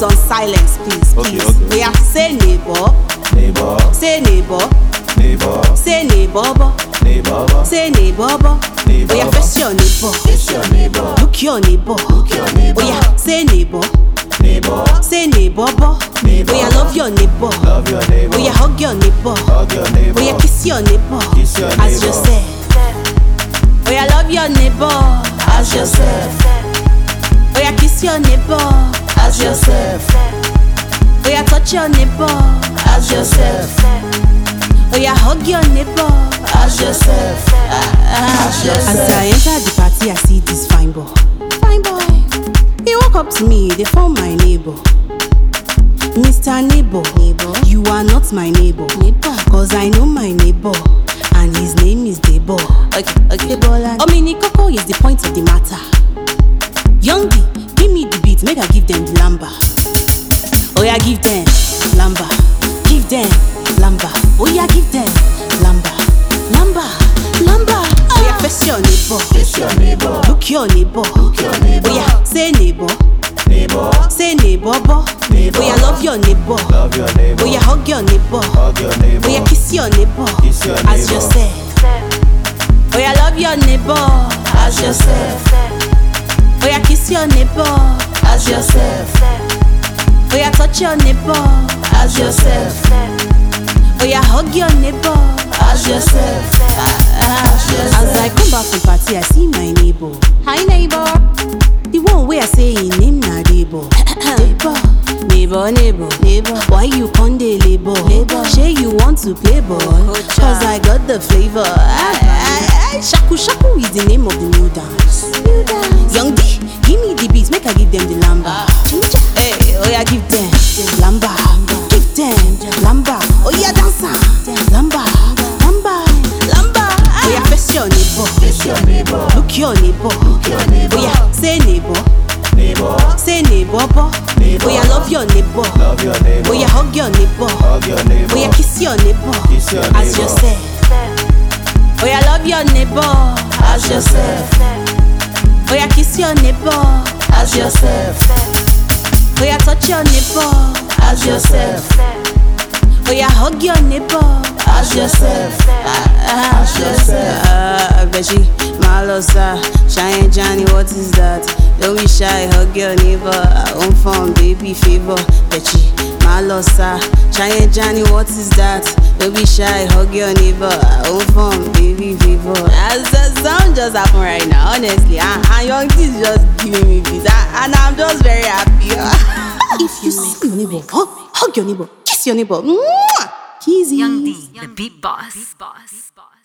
phones on silence, please. Okay. Oh yeah, say neighbor. Neighbor. Say neighbor. Neighbor. Say neighbor. Neighbor. Say neighbor. Neighbor. Oh yeah, face your neighbor. Face your neighbor. Look your neighbor. Look your neighbor. Oh yeah, say neighbor. Neighbor. Say neighbor. Neighbor. Oh yeah, love your neighbor. Love your neighbor. Oh yeah, hug your neighbor. Hug your neighbor. Oh yeah, kiss your neighbor. Kiss your As neighbor. yourself. Oh yeah, love your neighbor. As yourself. Oh yeah, kiss your neighbor. As yourself. Oh yeah, touch your neighbor. As yourself. Oh yeah, hug your neighbor. As yourself. As I enter the party, I see this fine boy. Fine boy. He walk up to me, they form my neighbor. Mr. Neighbor, you are not my neighbor. Cause I know my neighbor, and his name is Debo. Okay. Omini Coco is the point of the matter. Youngie, give me the beat, make I give them the lamba. Oh yeah, give them lamba. Give them lamba. Oh yeah, give them lamba. Oh yeah, face your neighbor. Face your neighbor. Look your neighbor. Look your neighbor. Oh yeah, say neighbor. Neighbor. Say neighbor. Neighbor. Oh yeah, love your neighbor. Love your neighbor. Oh yeah, hug your neighbor. Hug your neighbor. Oh yeah, kiss your neighbor. Kiss your As neighbor. yourself. Oh yeah, love your neighbor. As yourself. Oh yeah, kiss your neighbor. As yourself. Oh yeah, touch your neighbor. As yourself. Oh yeah, hug your neighbor. As yourself. As I come back from party, I see my neighbor. Hi neighbor. The one where I say in name na Debo. Neighbor. Why you con dey labor? Shay you want to play ball? Cause I got the flavor. Shaku is the name of the new dance. Young D, give me the beats, make I give them the lamba. Hey, oh yeah, give them lamba. Give them lamba. Oh yeah, dancer. Lamba. Oh yeah, face your neighbor. Face your neighbor. Look your neighbor. Look your neighbor. Oh yeah, say neighbor. Neighbor. Say neighbor. Neighbor. Oh yeah, love your neighbor. Love your neighbor. Oh yeah, hug your neighbor. Hug your neighbor. Oh yeah, kiss your neighbor. Kiss your As neighbor. yourself. Oh yeah, love your neighbor. As yourself. Oh yeah, kiss your neighbor. As yourself. Oh yeah, touch your neighbor. As yourself. Oh yeah, hug your neighbor. As yourself. Beshi, Malosa, Cheyenne Johnny, what is that? Don't be shy, hug your neighbor. I won't form baby fever. Beshi, Malosa, Cheyenne Johnny, what is that? Don't be shy, hug your neighbor. I won't form baby fever. As the sound just happened right now, honestly, and Young T is just giving me this, and I'm just very happy. If you see your neighbor, hug your neighbor, kiss your neighbor. Kizzy. Young D, the beat boss.